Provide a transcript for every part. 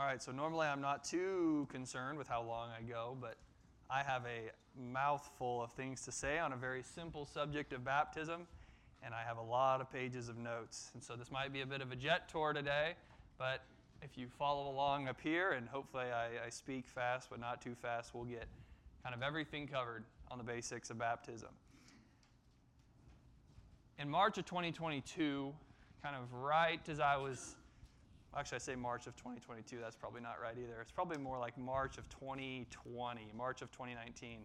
All right, so normally I'm not too concerned with how long I go, but I have a mouthful of things to say on a very simple subject of baptism, and I have a lot of pages of notes. And so this might be a bit of a jet tour today, but if you follow along up here, and hopefully I speak fast but not too fast, we'll get kind of everything covered on the basics of baptism. In March of 2022, kind of right as I was, actually I say March of 2022, that's probably not right either. It's probably more like March of 2020, March of 2019.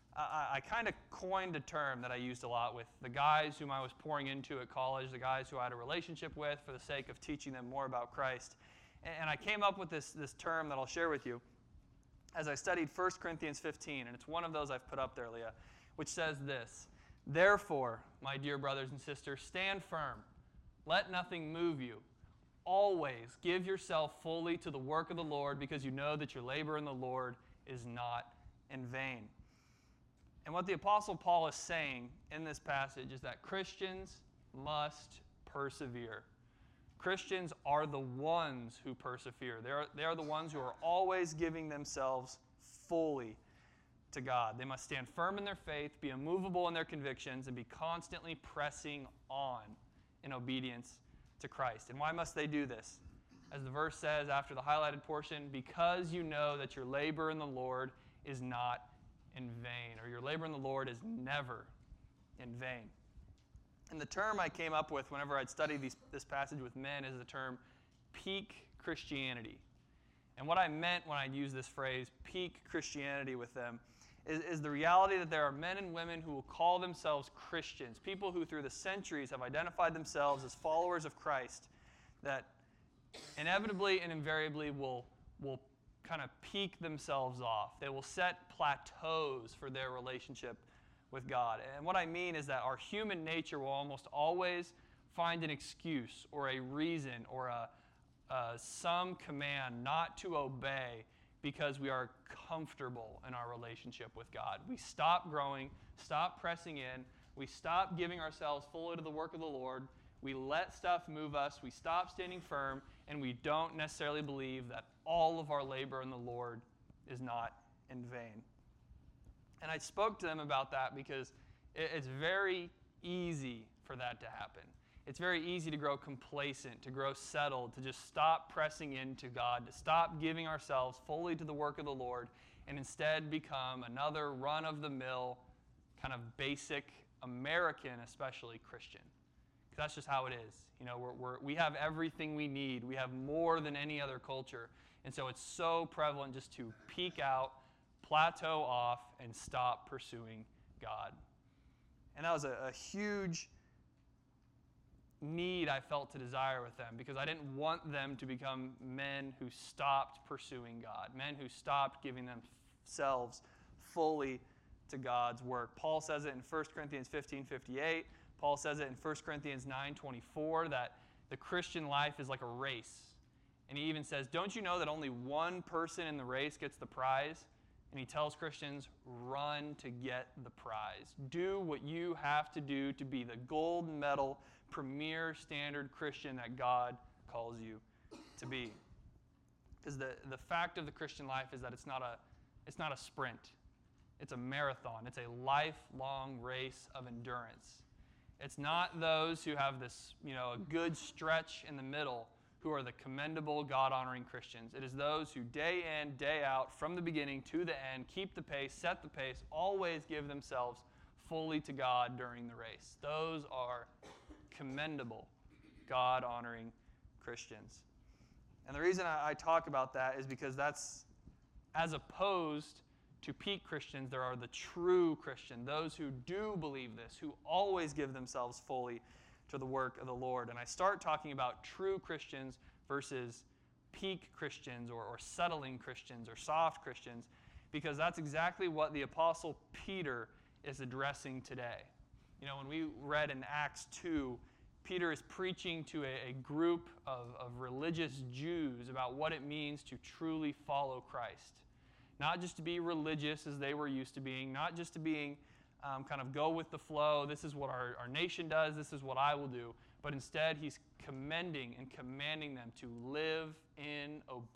I kind of coined a term that I used a lot with the guys whom I was pouring into at college, the guys who I had a relationship with for the sake of teaching them more about Christ. And I came up with this term that I'll share with you as I studied 1 Corinthians 15, and it's one of those I've put up there, Leah, which says this: "Therefore, my dear brothers and sisters, stand firm. Let nothing move you. Always give yourself fully to the work of the Lord, because you know that your labor in the Lord is not in vain." And what the Apostle Paul is saying in this passage is that Christians must persevere. Christians are the ones who persevere. They are the ones who are always giving themselves fully to God. They must stand firm in their faith, be immovable in their convictions, and be constantly pressing on in obedience to Christ. And why must they do this? As the verse says after the highlighted portion, because you know that your labor in the Lord is not in vain, or your labor in the Lord is never in vain. And the term I came up with whenever I'd studied this passage with men is the term peak Christianity. And what I meant when I'd use this phrase, peak Christianity, with them is the reality that there are men and women who will call themselves Christians, people who through the centuries have identified themselves as followers of Christ, that inevitably and invariably will kind of peak themselves off. They will set plateaus for their relationship with God. And what I mean is that our human nature will almost always find an excuse or a reason or some command not to obey because we are comfortable in our relationship with God. We stop growing, stop pressing in, we stop giving ourselves fully to the work of the Lord, we let stuff move us, we stop standing firm, and we don't necessarily believe that all of our labor in the Lord is not in vain. And I spoke to them about that because it's very easy for that to happen. It's very easy to grow complacent, to grow settled, to just stop pressing into God, to stop giving ourselves fully to the work of the Lord, and instead become another run-of-the-mill, kind of basic American, especially Christian. Because that's just how it is. You know, we have everything we need. We have more than any other culture. And so it's so prevalent just to peak out, plateau off, and stop pursuing God. And that was a huge need I felt to desire with them, because I didn't want them to become men who stopped pursuing God, men who stopped giving themselves fully to God's work. Paul says it in 1 Corinthians 15:58. Paul says it in 1 Corinthians 9:24 that the Christian life is like a race. And he even says, don't you know that only one person in the race gets the prize? And he tells Christians, run to get the prize. Do what you have to do to be the gold medal, premier standard Christian that God calls you to be. Because the fact of the Christian life is that it's not a sprint. It's a marathon. It's a lifelong race of endurance. It's not those who have this, a good stretch in the middle who are the commendable, God-honoring Christians. It is those who day in, day out, from the beginning to the end, keep the pace, set the pace, always give themselves fully to God during the race. Those are commendable, God-honoring Christians. And the reason I talk about that is because that's, as opposed to peak Christians, there are the true Christian, those who do believe this, who always give themselves fully to the work of the Lord. And I start talking about true Christians versus peak Christians or settling Christians or soft Christians, because that's exactly what the Apostle Peter is addressing today. When we read in Acts 2, Peter is preaching to a group of religious Jews about what it means to truly follow Christ. Not just to be religious as they were used to being, not just to being kind of go with the flow, this is what our nation does, this is what I will do. But instead, he's commending and commanding them to live in obedience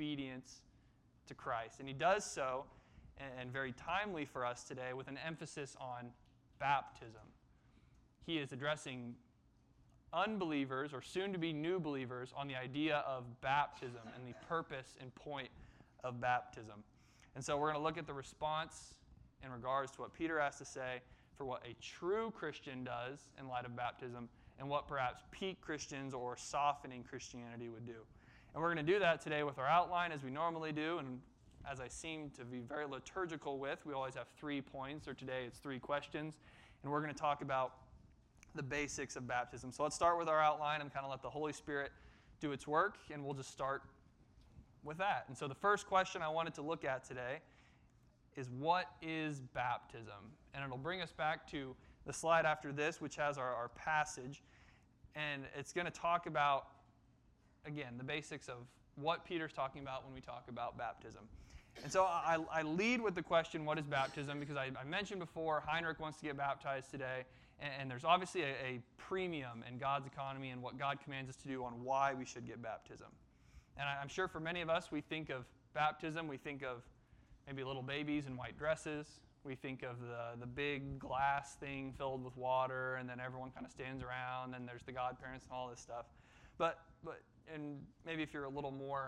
obedience to Christ. And he does so, and very timely for us today, with an emphasis on baptism. He is addressing unbelievers, or soon-to-be new believers, on the idea of baptism and the purpose and point of baptism. And so we're going to look at the response in regards to what Peter has to say for what a true Christian does in light of baptism, and what perhaps peak Christians or softening Christianity would do. And we're going to do that today with our outline as we normally do, and as I seem to be very liturgical with, we always have 3 points, or today it's 3 questions, and we're going to talk about the basics of baptism. So let's start with our outline and kind of let the Holy Spirit do its work, and we'll just start with that. And so the first question I wanted to look at today is, what is baptism? And it'll bring us back to the slide after this, which has our passage, and it's going to talk about, again, the basics of what Peter's talking about when we talk about baptism. And so I lead with the question, what is baptism? Because I mentioned before, Heinrich wants to get baptized today, and there's obviously a premium in God's economy and what God commands us to do on why we should get baptism. And I'm sure for many of us, we think of baptism, we think of maybe little babies in white dresses. We think of the big glass thing filled with water, and then everyone kind of stands around, and there's the godparents and all this stuff. And maybe if you're a little more,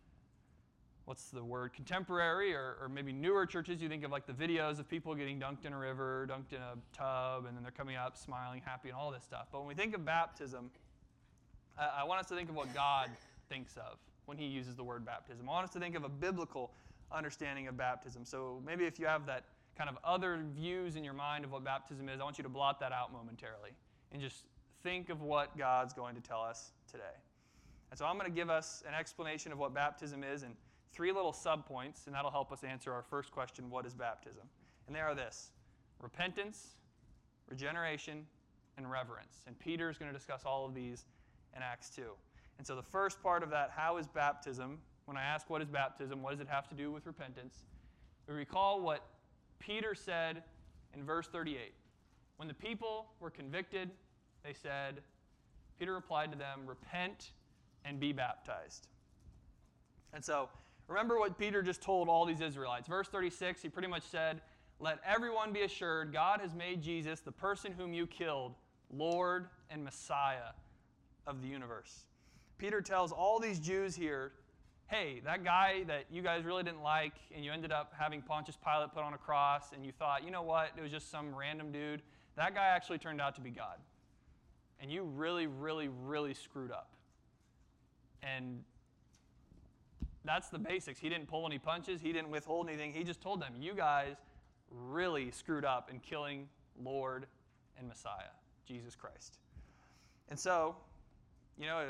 contemporary, or maybe newer churches, you think of like the videos of people getting dunked in a river, dunked in a tub, and then they're coming up smiling, happy, and all this stuff. But when we think of baptism, I want us to think of what God thinks of when he uses the word baptism. I want us to think of a biblical understanding of baptism. So maybe if you have that kind of other views in your mind of what baptism is, I want you to blot that out momentarily and just think of what God's going to tell us today. And so I'm going to give us an explanation of what baptism is in 3 little subpoints, and that'll help us answer our first question, what is baptism? And they are this: repentance, regeneration, and reverence. And Peter's going to discuss all of these in Acts 2. And so the first part of that, how is baptism? When I ask what is baptism, what does it have to do with repentance? We recall what Peter said in verse 38. When the people were convicted, they said, Peter replied to them, repent and be baptized. And so, remember what Peter just told all these Israelites. Verse 36, he pretty much said, let everyone be assured God has made Jesus, the person whom you killed, Lord and Messiah of the universe. Peter tells all these Jews here, hey, that guy that you guys really didn't like, and you ended up having Pontius Pilate put on a cross, and you thought, you know what, it was just some random dude, that guy actually turned out to be God. And you really, really, really screwed up. And that's the basics. He didn't pull any punches. He didn't withhold anything. He just told them, you guys really screwed up in killing Lord and Messiah, Jesus Christ. And so, you know, if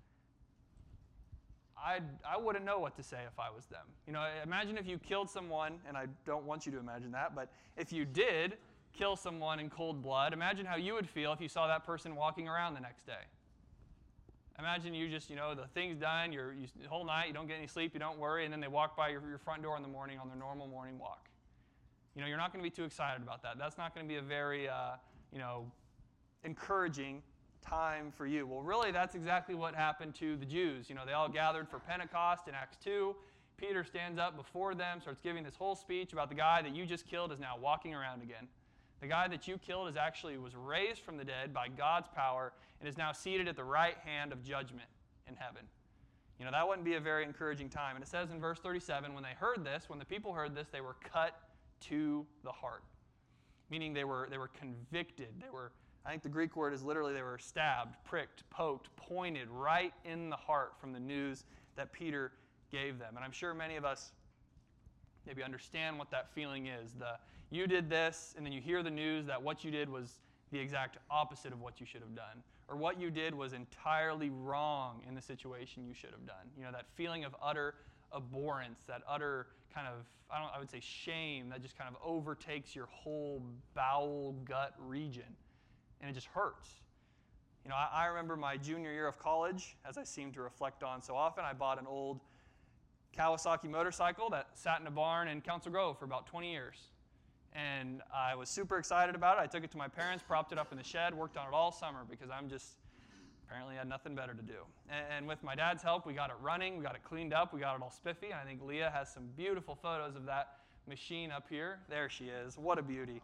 I wouldn't know what to say if I was them. You know, imagine if you killed someone, and I don't want you to imagine that, but if you did kill someone in cold blood, imagine how you would feel if you saw that person walking around the next day. Imagine you just, the thing's done, the whole night, you don't get any sleep, you don't worry, and then they walk by your front door in the morning on their normal morning walk. You're not going to be too excited about that. That's not going to be a very, encouraging time for you. Well, really, that's exactly what happened to the Jews. They all gathered for Pentecost in Acts 2. Peter stands up before them, starts giving this whole speech about the guy that you just killed is now walking around again. The guy that you killed was raised from the dead by God's power and is now seated at the right hand of judgment in heaven. That wouldn't be a very encouraging time. And it says in verse 37, when the people heard this, they were cut to the heart. Meaning they were convicted. I think the Greek word is literally they were stabbed, pricked, poked, pointed right in the heart from the news that Peter gave them. And I'm sure many of us maybe understand what that feeling is. You did this, and then you hear the news that what you did was the exact opposite of what you should have done. Or what you did was entirely wrong in the situation you should have done. That feeling of utter abhorrence, that utter kind of, I would say shame that just kind of overtakes your whole bowel gut region. And it just hurts. I remember my junior year of college, as I seem to reflect on so often, I bought an old Kawasaki motorcycle that sat in a barn in Council Grove for about 20 years. And I was super excited about it. I took it to my parents, propped it up in the shed, worked on it all summer because I'm just Apparently had nothing better to do. And with my dad's help, we got it running, we got it cleaned up, we got it all spiffy. And I think Leah has some beautiful photos of that machine up here. There she is. What a beauty.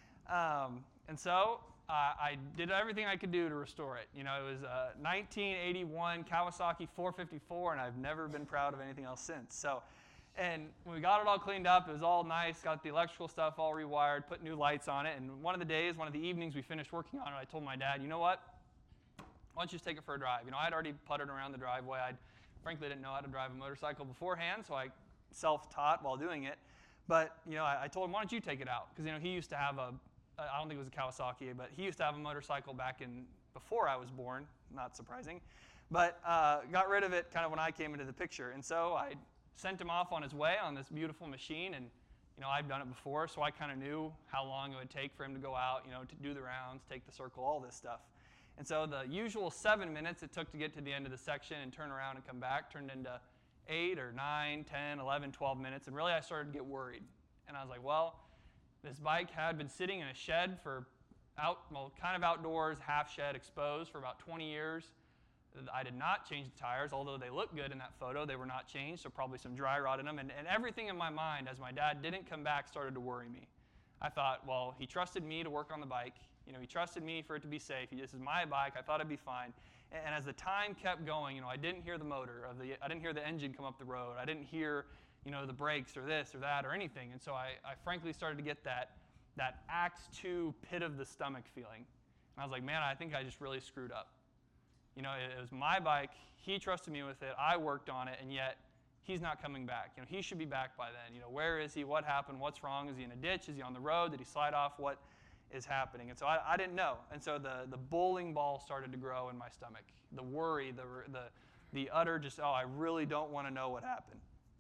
And so I did everything I could do to restore it. You know, it was a 1981 Kawasaki 454, and I've never been proud of anything else since. So, and when we got it all cleaned up, it was all nice, got the electrical stuff all rewired, put new lights on it. And one of the evenings we finished working on it, I told my dad, you know what? Why don't you just take it for a drive? You know, I'd already puttered around the driveway. I frankly didn't know how to drive a motorcycle beforehand, so I self-taught while doing it. But, you know, I told him, why don't you take it out? Because, you know, he used to have I don't think it was a Kawasaki, but he used to have a motorcycle back before I was born, not surprising. But got rid of it kind of when I came into the picture. And so I sent him off on his way on this beautiful machine, and, you know, I've done it before, so I kind of knew how long it would take for him to go out, you know, to do the rounds, take the circle, all this stuff. And so the usual 7 minutes it took to get to the end of the section and turn around and come back turned into 8 or 9, 10, 11, 12 minutes. And really I started to get worried. And I was like, well, this bike had been sitting in a shed for kind of outdoors, half shed, exposed for about 20 years. I did not change the tires, although they look good in that photo. They were not changed, so probably some dry rot in them. And everything in my mind, as my dad didn't come back, started to worry me. I thought, well, he trusted me to work on the bike. You know, he trusted me for it to be safe. This is my bike. I thought it'd be fine. And as the time kept going, you know, I didn't hear the motor I didn't hear the engine come up the road. I didn't hear, you know, the brakes or this or that or anything. And so I frankly started to get that Acts 2 pit of the stomach feeling. And I was like, man, I think I just really screwed up. You know, it was my bike. He trusted me with it. I worked on it, and yet he's not coming back. You know, he should be back by then. You know, where is he? What happened? What's wrong? Is he in a ditch? Is he on the road? Did he slide off? What is happening? And so I didn't know. And so the bowling ball started to grow in my stomach. The worry, the utter just, I really don't want to know what happened.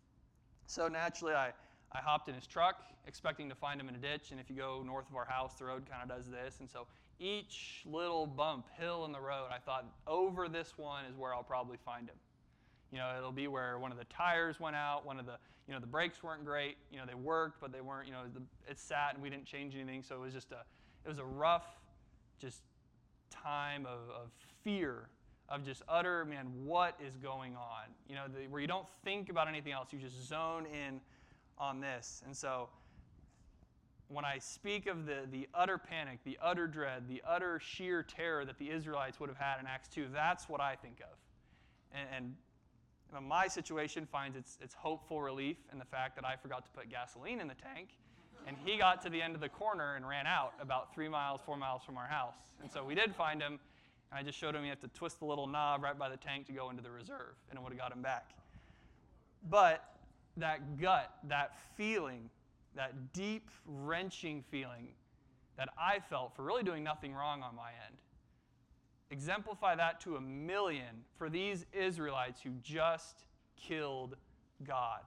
So naturally I hopped in his truck, expecting to find him in a ditch. And if you go north of our house, the road kind of does this. And so each little bump, hill in the road, I thought, over this one is where I'll probably find him. You know, it'll be where one of the tires went out, the brakes weren't great. You know, they worked, but they weren't, it sat and we didn't change anything. So it was a rough, just time of fear, of just utter, man, what is going on? You know, where you don't think about anything else, you just zone in on this. And so when I speak of the utter panic, the utter dread, the utter sheer terror that the Israelites would have had in Acts 2, that's what I think of. And my situation finds its hopeful relief in the fact that I forgot to put gasoline in the tank, and he got to the end of the corner and ran out about 4 miles from our house. And so we did find him, and I just showed him you have to twist the little knob right by the tank to go into the reserve, and it would have got him back. But that gut, that feeling, that deep, wrenching feeling that I felt for really doing nothing wrong on my end, exemplify that to a million for these Israelites who just killed God.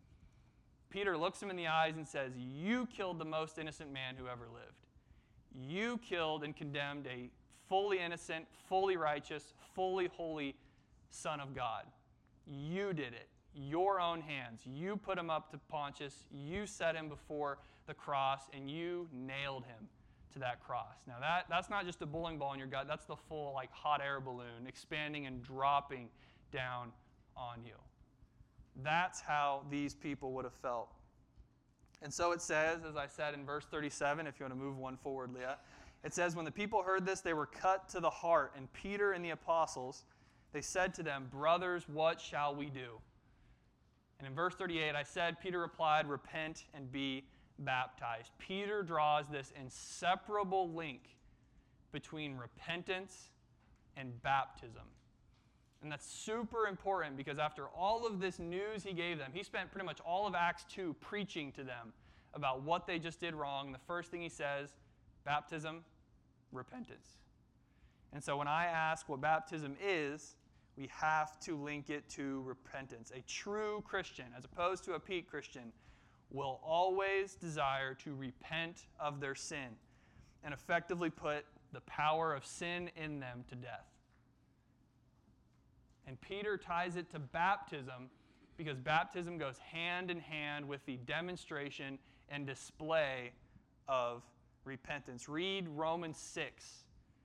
Peter looks him in the eyes and says, you killed the most innocent man who ever lived. You killed and condemned a fully innocent, fully righteous, fully holy Son of God. You did it. Your own hands. You put him up to Pontius. You set him before the cross, and you nailed him to that cross. Now that's not just a bowling ball in your gut. That's the full hot air balloon expanding and dropping down on you. That's how these people would have felt. And so it says, as I said in verse 37, if you want to move one forward, Leah, it says, when the people heard this, they were cut to the heart. And Peter and the apostles, they said to them, brothers, what shall we do? And in verse 38, I said, Peter replied, repent and be baptized. Peter draws this inseparable link between repentance and baptism. And that's super important because after all of this news he gave them, he spent pretty much all of Acts 2 preaching to them about what they just did wrong. And the first thing he says, baptism, repentance. And so when I ask what baptism is, we have to link it to repentance. A true Christian, as opposed to a Pete Christian, will always desire to repent of their sin and effectively put the power of sin in them to death. And Peter ties it to baptism because baptism goes hand in hand with the demonstration and display of repentance. Read Romans 6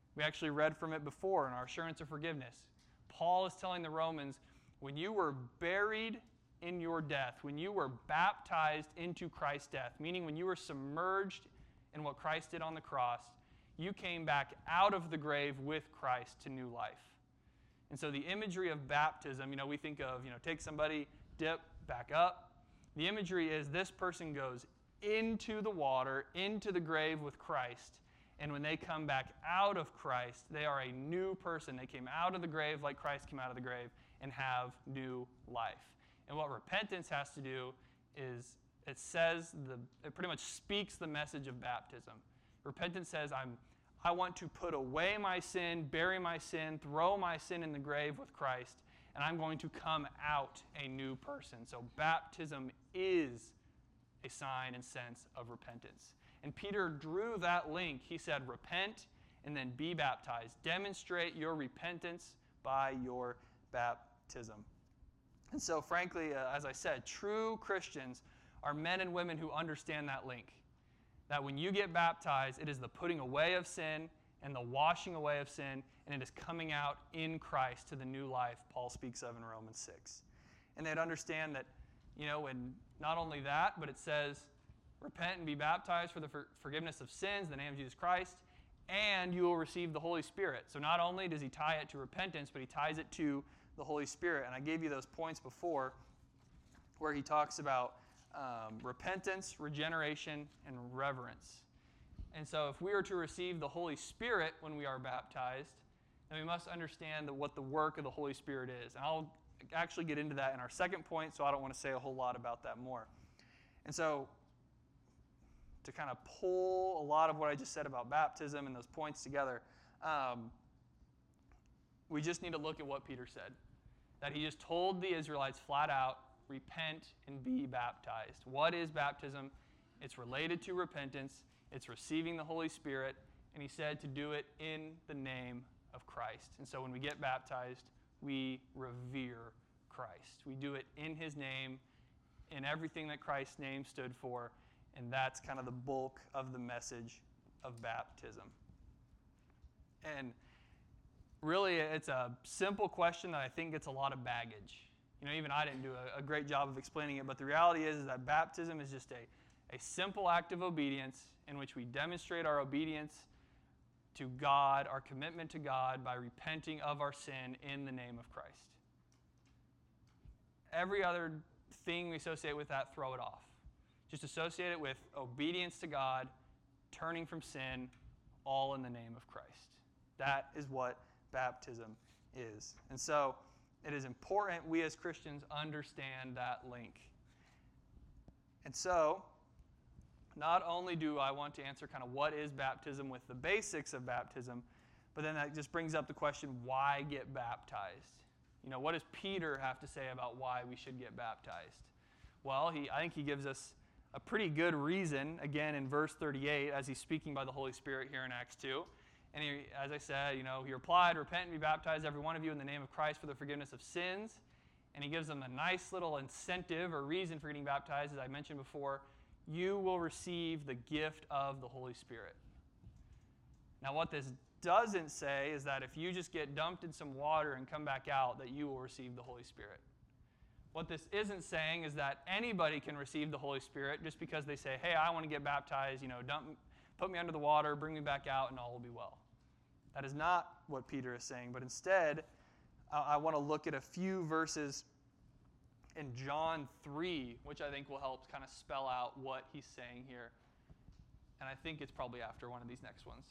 We actually read from it before in our assurance of forgiveness. Paul is telling the Romans, when you were buried in your death, when you were baptized into Christ's death, meaning when you were submerged in what Christ did on the cross, you came back out of the grave with Christ to new life. And so the imagery of baptism, we think of, take somebody, dip, back up. The imagery is this person goes into the water, into the grave with Christ, and when they come back out of Christ, they are a new person. They came out of the grave like Christ came out of the grave and have new life. And what repentance has to do is it pretty much speaks the message of baptism. Repentance says, I want to put away my sin, bury my sin, throw my sin in the grave with Christ, and I'm going to come out a new person. So baptism is a sign and sense of repentance. And Peter drew that link. He said, repent and then be baptized. Demonstrate your repentance by your baptism. And so frankly, as I said, true Christians are men and women who understand that link. That when you get baptized, it is the putting away of sin and the washing away of sin, and it is coming out in Christ to the new life Paul speaks of in Romans 6. And they'd understand that, and not only that, but it says, repent and be baptized for the forgiveness of sins in the name of Jesus Christ, and you will receive the Holy Spirit. So not only does he tie it to repentance, but he ties it to the Holy Spirit. And I gave you those points before where he talks about repentance, regeneration, and reverence. And so if we are to receive the Holy Spirit when we are baptized, then we must understand what the work of the Holy Spirit is. And I'll actually get into that in our second point, so I don't want to say a whole lot about that more. And so to kind of pull a lot of what I just said about baptism and those points together, we just need to look at what Peter said. That he just told the Israelites flat out, repent and be baptized. What is baptism? It's related to repentance. It's receiving the Holy Spirit. And he said to do it in the name of Christ. And so when we get baptized, we revere Christ. We do it in his name, in everything that Christ's name stood for. And that's kind of the bulk of the message of baptism. And really, it's a simple question that I think gets a lot of baggage. Even I didn't do a great job of explaining it, but the reality is that baptism is just a simple act of obedience in which we demonstrate our obedience to God, our commitment to God, by repenting of our sin in the name of Christ. Every other thing we associate with that, throw it off. Just associate it with obedience to God, turning from sin, all in the name of Christ. That is what baptism is. And so it is important we as Christians understand that link. And so not only do I want to answer kind of what is baptism with the basics of baptism, but then that just brings up the question, why get baptized? What does Peter have to say about why we should get baptized? Well, I think he gives us a pretty good reason, again, in verse 38, as he's speaking by the Holy Spirit here in Acts 2. And he, as I said, he replied, repent and be baptized, every one of you, in the name of Christ for the forgiveness of sins. And he gives them a nice little incentive or reason for getting baptized, as I mentioned before. You will receive the gift of the Holy Spirit. Now, what this doesn't say is that if you just get dumped in some water and come back out, that you will receive the Holy Spirit. What this isn't saying is that anybody can receive the Holy Spirit just because they say, hey, I want to get baptized, put me under the water, bring me back out, and all will be well. That is not what Peter is saying, but instead, I want to look at a few verses in John 3, which I think will help kind of spell out what he's saying here. And I think it's probably after one of these next ones.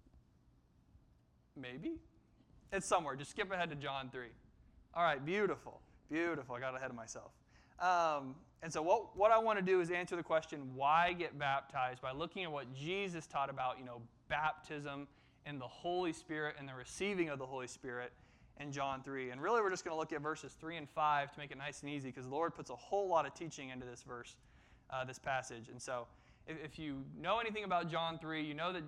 Maybe? It's somewhere. Just skip ahead to John 3. All right, beautiful. Beautiful. I got ahead of myself. And so what I want to do is answer the question, why get baptized, by looking at what Jesus taught about, baptism and the Holy Spirit and the receiving of the Holy Spirit in John 3. And really, we're just going to look at verses 3 and 5 to make it nice and easy, because the Lord puts a whole lot of teaching into this verse, this passage. And so if you know anything about John 3, you know that,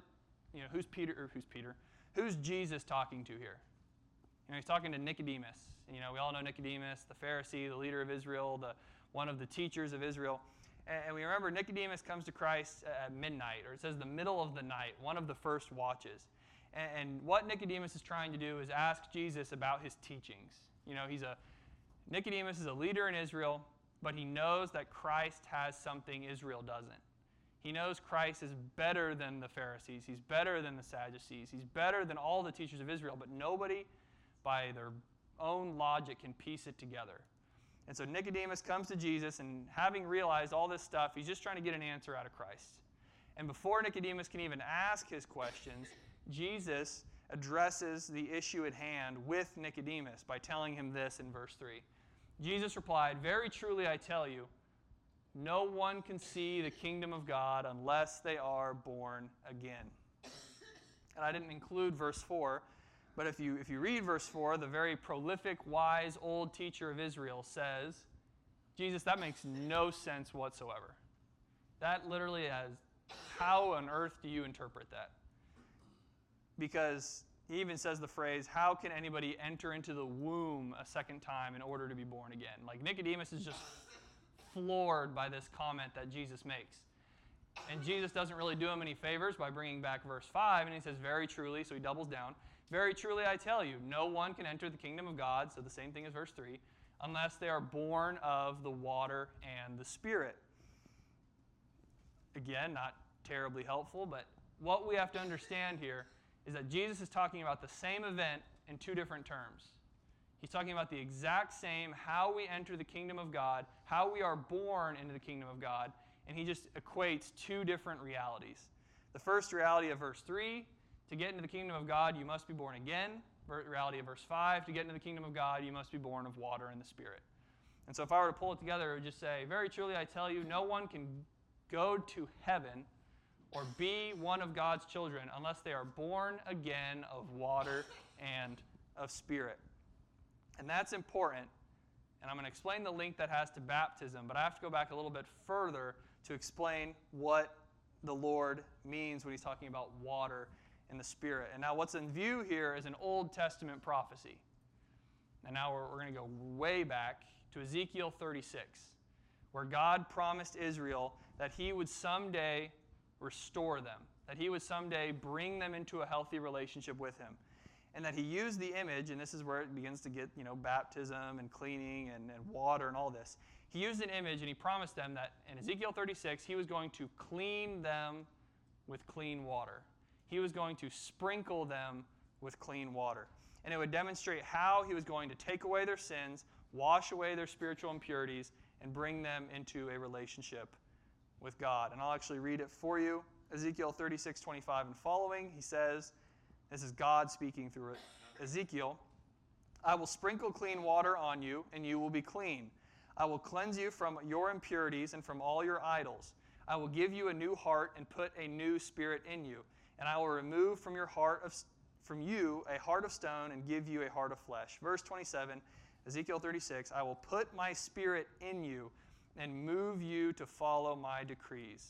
who's Jesus talking to here? He's talking to Nicodemus. We all know Nicodemus, the Pharisee, the leader of Israel, one of the teachers of Israel. And we remember Nicodemus comes to Christ at midnight, or it says the middle of the night, one of the first watches. And what Nicodemus is trying to do is ask Jesus about his teachings. Nicodemus is a leader in Israel, but he knows that Christ has something Israel doesn't. He knows Christ is better than the Pharisees. He's better than the Sadducees. He's better than all the teachers of Israel, but nobody, by their own logic, can piece it together. And so Nicodemus comes to Jesus, and having realized all this stuff, he's just trying to get an answer out of Christ. And before Nicodemus can even ask his questions, Jesus addresses the issue at hand with Nicodemus by telling him this in verse 3. Jesus replied, "Very truly I tell you, no one can see the kingdom of God unless they are born again." And I didn't include verse 4, but if you read verse 4, the very prolific, wise, old teacher of Israel says, Jesus, that makes no sense whatsoever. That literally how on earth do you interpret that? Because he even says the phrase, how can anybody enter into the womb a second time in order to be born again? Like Nicodemus is just floored by this comment that Jesus makes. And Jesus doesn't really do him any favors by bringing back verse 5, and he says, very truly, so he doubles down, very truly I tell you, no one can enter the kingdom of God, so the same thing as verse 3, unless they are born of the water and the Spirit. Again, not terribly helpful, but what we have to understand here is that Jesus is talking about the same event in two different terms. He's talking about the exact same, how we enter the kingdom of God, how we are born into the kingdom of God, and he just equates two different realities. The first reality of verse 3, to get into the kingdom of God, you must be born again. Reality of verse 5, to get into the kingdom of God, you must be born of water and the Spirit. And so if I were to pull it together, it would just say, very truly I tell you, no one can go to heaven or be one of God's children unless they are born again of water and of Spirit. And that's important, and I'm going to explain the link that has to baptism, but I have to go back a little bit further to explain what the Lord means when he's talking about water and the Spirit. And now what's in view here is an Old Testament prophecy. And now we're going to go way back to Ezekiel 36, where God promised Israel that he would someday restore them, that he would someday bring them into a healthy relationship with him. And that he used the image, and this is where it begins to get, baptism and cleaning and water and all this. He used an image, and he promised them that in Ezekiel 36, he was going to clean them with clean water. He was going to sprinkle them with clean water. And it would demonstrate how he was going to take away their sins, wash away their spiritual impurities, and bring them into a relationship with God. And I'll actually read it for you. Ezekiel 36:25 and following, he says, this is God speaking through Ezekiel, I will sprinkle clean water on you, and you will be clean. I will cleanse you from your impurities and from all your idols. I will give you a new heart and put a new spirit in you. And I will remove from you a heart of stone and give you a heart of flesh. Verse 27, Ezekiel 36, I will put my spirit in you and move you to follow my decrees.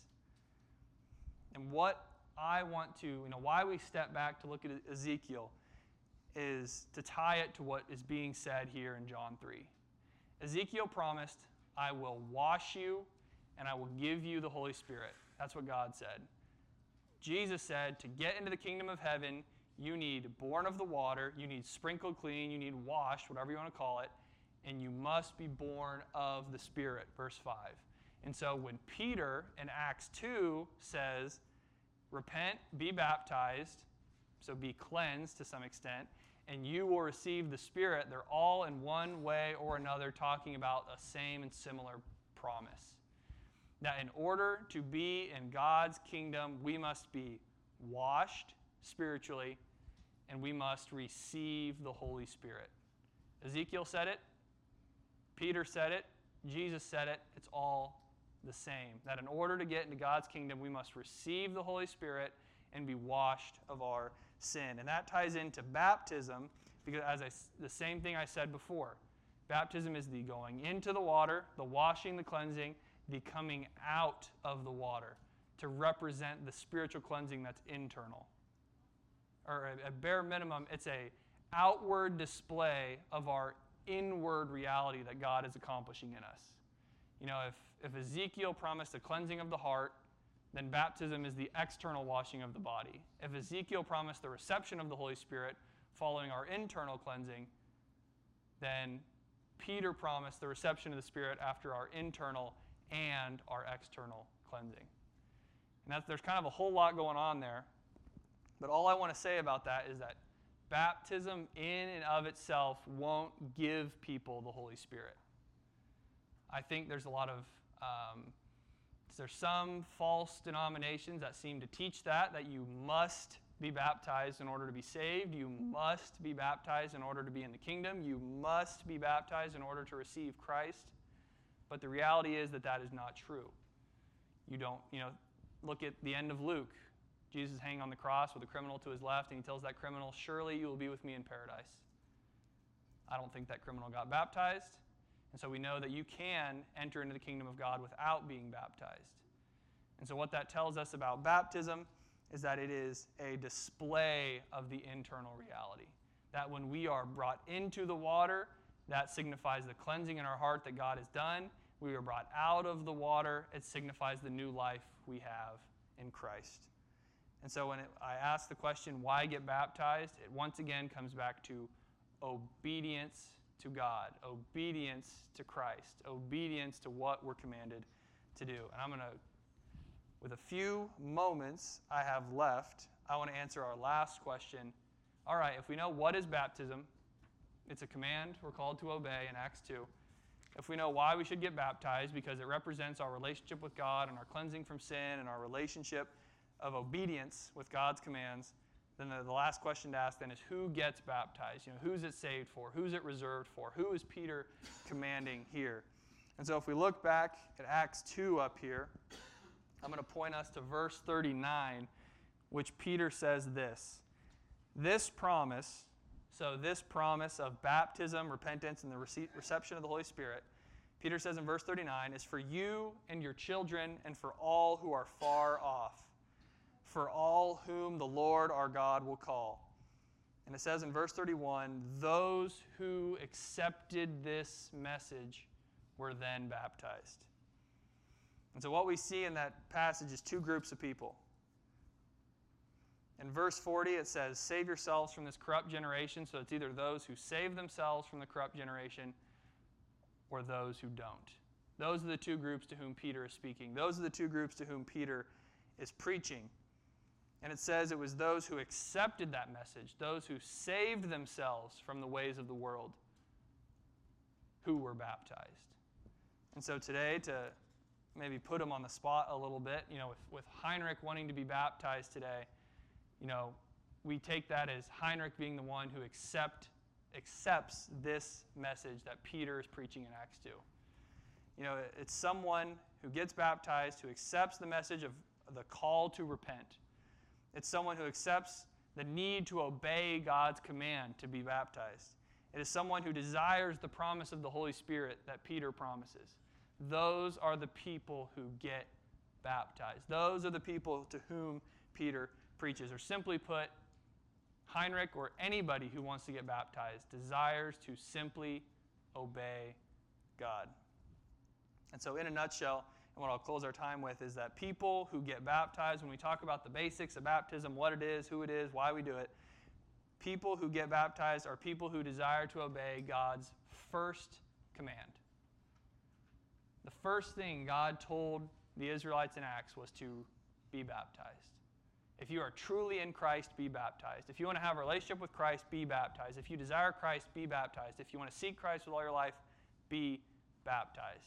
And what I want to, why we step back to look at Ezekiel is to tie it to what is being said here in John 3. Ezekiel promised, I will wash you and I will give you the Holy Spirit. That's what God said. Jesus said, to get into the kingdom of heaven, you need born of the water, you need sprinkled clean, you need washed, whatever you want to call it, and you must be born of the Spirit, verse 5. And so when Peter in Acts 2 says, repent, be baptized, so be cleansed to some extent, and you will receive the Spirit, they're all in one way or another talking about a same and similar promise. That in order to be in God's kingdom, we must be washed spiritually, and we must receive the Holy Spirit. Ezekiel said it, Peter said it, Jesus said it, it's all the same. That in order to get into God's kingdom, we must receive the Holy Spirit and be washed of our sin. And that ties into baptism, because the same thing I said before. Baptism is the going into the water, the washing, the cleansing, the coming out of the water to represent the spiritual cleansing that's internal. Or at bare minimum, it's an outward display of our inward reality that God is accomplishing in us. If Ezekiel promised a cleansing of the heart, then baptism is the external washing of the body. If Ezekiel promised the reception of the Holy Spirit following our internal cleansing, then Peter promised the reception of the Spirit after our internal and our external cleansing. And there's kind of a whole lot going on there. But all I want to say about that is that baptism in and of itself won't give people the Holy Spirit. I think there's a lot of, there's some false denominations that seem to teach that you must be baptized in order to be saved. You must be baptized in order to be in the kingdom. You must be baptized in order to receive Christ. But the reality is that is not true. You don't, look at the end of Luke. Jesus is hanging on the cross with a criminal to his left, and he tells that criminal, surely you will be with me in paradise. I don't think that criminal got baptized. And so we know that you can enter into the kingdom of God without being baptized. And so what that tells us about baptism is that it is a display of the internal reality. That when we are brought into the water, that signifies the cleansing in our heart that God has done. We are brought out of the water. It signifies the new life we have in Christ. And so when I ask the question, why get baptized? It once again comes back to obedience to God, obedience to Christ, obedience to what we're commanded to do. And I'm going to, with a few moments I have left, I want to answer our last question. All right, if we know what is baptism, it's a command we're called to obey in Acts 2. If we know why we should get baptized, because it represents our relationship with God and our cleansing from sin and our relationship of obedience with God's commands, then the last question to ask then is who gets baptized? Who's it saved for? Who's it reserved for? Who is Peter commanding here? And so if we look back at Acts 2 up here, I'm going to point us to verse 39, which Peter says this. This promise of baptism, repentance, and the reception of the Holy Spirit, Peter says in verse 39, is for you and your children and for all who are far off, for all whom the Lord our God will call. And it says in verse 31, those who accepted this message were then baptized. And so what we see in that passage is two groups of people. In verse 40, it says, save yourselves from this corrupt generation. So it's either those who save themselves from the corrupt generation or those who don't. Those are the two groups to whom Peter is speaking. Those are the two groups to whom Peter is preaching. And it says it was those who accepted that message, those who saved themselves from the ways of the world, who were baptized. And so today, to maybe put them on the spot a little bit, with Heinrich wanting to be baptized today, we take that as Heinrich being the one who accepts this message that Peter is preaching in Acts 2. It's someone who gets baptized, who accepts the message of the call to repent. It's someone who accepts the need to obey God's command to be baptized. It is someone who desires the promise of the Holy Spirit that Peter promises. Those are the people who get baptized. Those are the people to whom Peter preaches. Or simply put, Heinrich or anybody who wants to get baptized desires to simply obey God. And so in a nutshell, and what I'll close our time with is that people who get baptized, when we talk about the basics of baptism, what it is, who it is, why we do it, people who get baptized are people who desire to obey God's first command. The first thing God told the Israelites in Acts was to be baptized. If you are truly in Christ, be baptized. If you want to have a relationship with Christ, be baptized. If you desire Christ, be baptized. If you want to seek Christ with all your life, be baptized.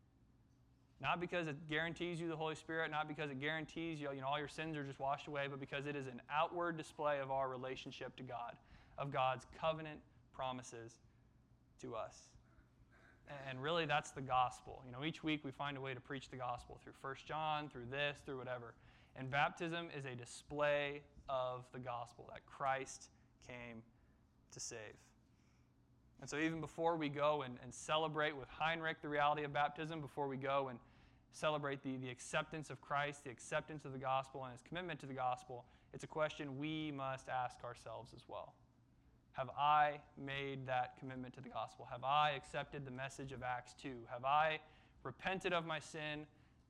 Not because it guarantees you the Holy Spirit, not because it guarantees you all your sins are just washed away, but because it is an outward display of our relationship to God, of God's covenant promises to us. And really, that's the gospel. Each week we find a way to preach the gospel through 1 John, through this, through whatever. And baptism is a display of the gospel, that Christ came to save. And so even before we go and celebrate with Heinrich the reality of baptism, before we go and celebrate the acceptance of Christ, the acceptance of the gospel, and his commitment to the gospel, it's a question we must ask ourselves as well. Have I made that commitment to the gospel? Have I accepted the message of Acts 2? Have I repented of my sin,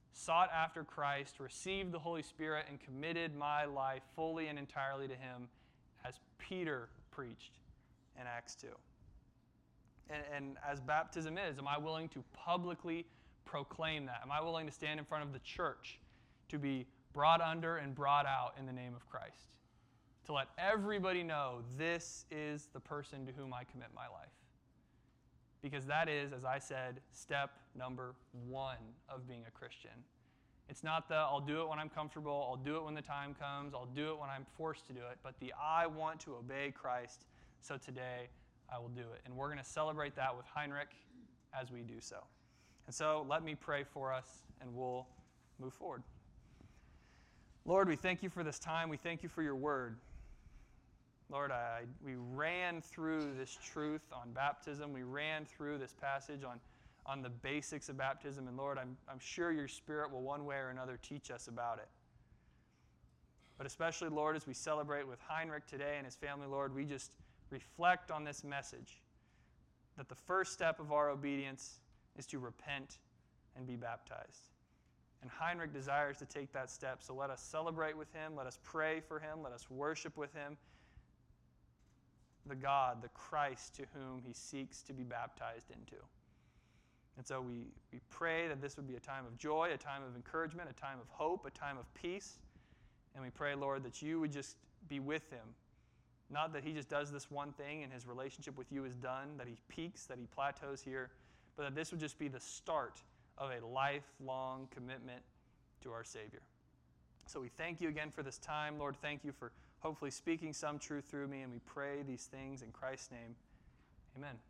sought after Christ, received the Holy Spirit, and committed my life fully and entirely to Him as Peter preached in Acts 2. And as baptism is, am I willing to publicly proclaim that? Am I willing to stand in front of the church to be brought under and brought out in the name of Christ? To let everybody know this is the person to whom I commit my life. Because that is, as I said, step number 1 of being a Christian. It's not the I'll do it when I'm comfortable, I'll do it when the time comes, I'll do it when I'm forced to do it, but the I want to obey Christ, so today I will do it. And we're going to celebrate that with Heinrich as we do so. And so let me pray for us, and we'll move forward. Lord, we thank you for this time. We thank you for your word. Lord, we ran through this truth on baptism. We ran through this passage on the basics of baptism. And Lord, I'm sure your Spirit will one way or another teach us about it. But especially, Lord, as we celebrate with Heinrich today and his family, Lord, we just reflect on this message that the first step of our obedience is to repent and be baptized. And Heinrich desires to take that step, so let us celebrate with him, let us pray for him, let us worship with him, the God, the Christ to whom he seeks to be baptized into. And so we pray that this would be a time of joy, a time of encouragement, a time of hope, a time of peace. And we pray, Lord, that you would just be with him. Not that he just does this one thing and his relationship with you is done, that he peaks, that he plateaus here, but that this would just be the start of a lifelong commitment to our Savior. So we thank you again for this time. Lord, thank you for hopefully speaking some truth through me, and we pray these things in Christ's name. Amen.